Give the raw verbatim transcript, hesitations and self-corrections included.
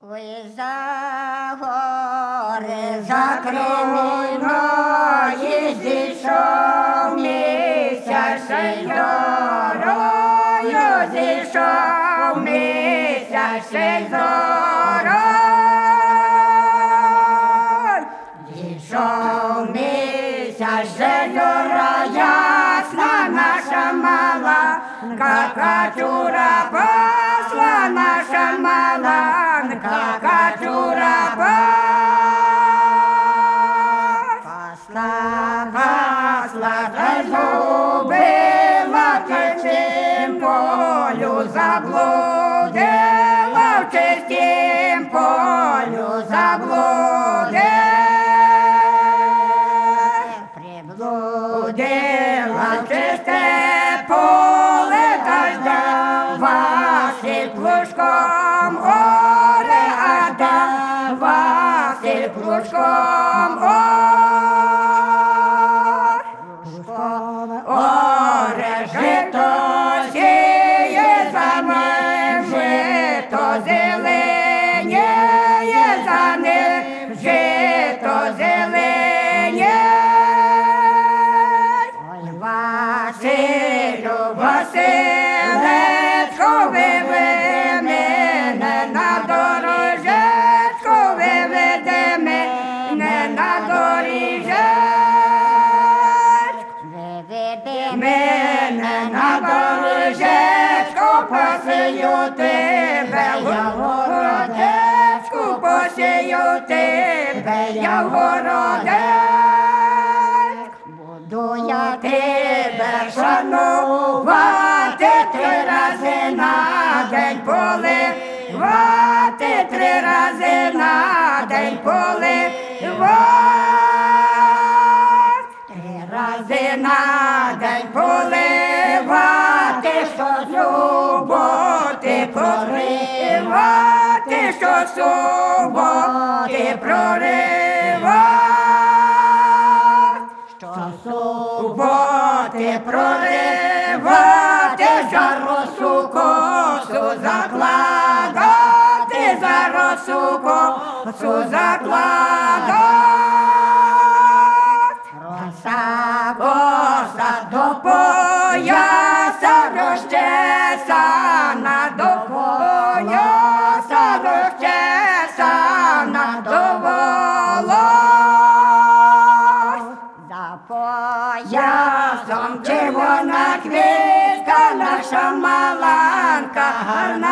Ой, за гори, за Креміною зійшов місяць зорою, зійшов місяць зорою, зійшов місяць зора ясна, наша маланка Качура посла, наша маланка Качура посла, посла, та згубила в чистім полю, заблудила в чистім полю, заблудила, приблудила в чисте поле, дождя Василь плужком оре, а да Василь плужком оре, жито сіє, за ним жито зеленіє, за ним жито зеленіє. Ой, Василю, Василечко, виведи мене на дорожечку, виведи мене на доріжечку, виведи мене на дорожечку, посію тебе, я в городечку, посію тебе, я в городечку. Буду я тебе шанувати, три рази на день поливати, три рази на день поливати, три рази на день поливати, що суботи проривати, що суботи проривати, що суботи проривати, за росу косу закладати, за росу косу закладати. Роса коса до пояса розчесана, до пояса розчесана, до волос. За поясом червона квітка, наша маланка гарна.